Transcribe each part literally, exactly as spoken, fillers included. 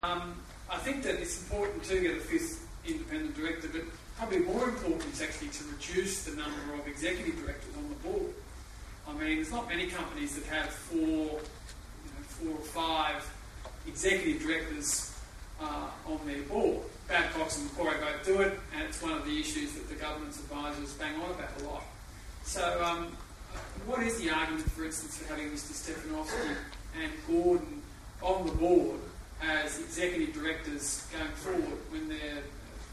Um, I think that it's important to get a fifth independent director, but probably more important is actually to reduce the number of executive directors on the board. I mean, there's not many companies that have four, you know, four or five executive directors uh, on their board. Babcock and Macquarie both do it, and it's one of the issues that the governance advisors bang on about a lot. So, um, what is the argument, for instance, for having Mister Stefanovsky and Gordon on the board as executive directors going forward when their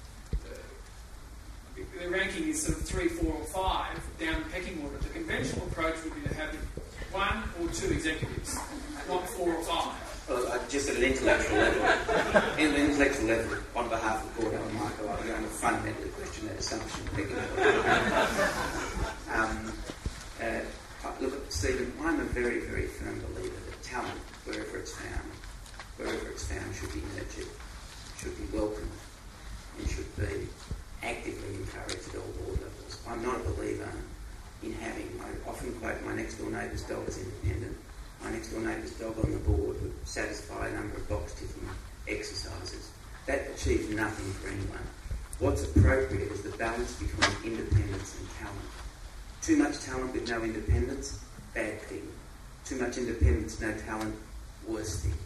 uh, their ranking is sort of three, four, or five down the pecking order? The conventional approach would be to have one or two executives, not four or five. Well, uh, just at an intellectual level, at an intellectual level, on behalf of Gordon and Michael, I'm going to fundamentally question that assumption. um, uh, look, Stephen, I'm a very, very firm believer that talent, wherever it's found, wherever it's found, should be nurtured, should be welcomed, and should be actively encouraged at all board levels. I'm not a believer in having, I often quote, my next door neighbour's dog is independent. My next door neighbour's dog on the board would satisfy a number of box ticking exercises. That achieves nothing for anyone. What's appropriate is the balance between independence and talent. Too much talent with no independence, bad thing. Too much independence, no talent, worse thing.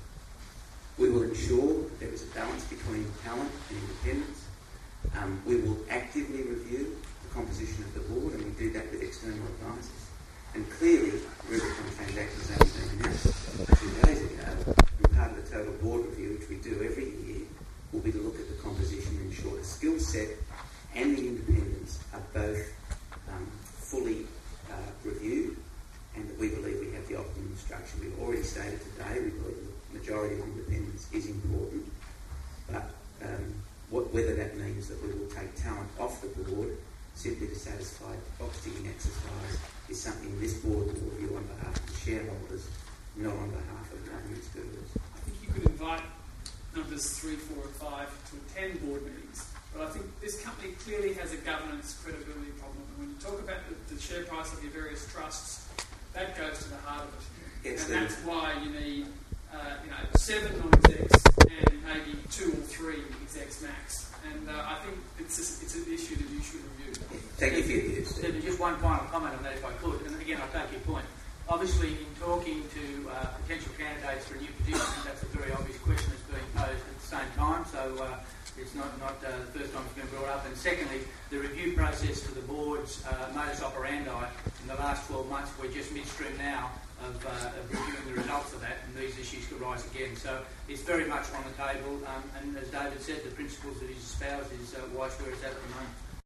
We will ensure that there is a balance between talent and independence. Um, we will actively review the composition of the board, and we do that with external advisors. And clearly, Rubicon transactions only been announced two days ago, and part of the total board review, which we do every year, will be to look at the composition and ensure the skill set and the independence are both um, fully uh, reviewed, and that we believe we have the optimum structure. We've already stated today we believe the majority of independence is important, but um, what, whether that means that we will take talent off the board simply to satisfy the box-ticking exercise is something this board will review on behalf of the shareholders, not on behalf of government students. I think you could invite numbers three, four, and five to attend board meetings, but I think this company clearly has a governance credibility problem. And when you talk about the, the share price of your various trusts, that goes to the heart of it. Yes, and that's why you need uh, you know, seven non-execs and maybe two or three execs max. And uh, I think it's a, it's an issue that you should review. Thank you for your views. Just one final comment on that, if I could. And again, I take your point. Obviously, in talking to uh, potential candidates for a new position, that's a very obvious question that's being posed at the same time. So uh, it's not, not uh, the first time it's been brought up. And secondly, the review process for the board's uh, modus operandi in the last twelve months, we're just midstream now of, uh, of reviewing the results of that, and these issues could rise again. So it's very much on the table. Um, and as David said, the principles that he's espoused is uh, why it's where it's at at the moment.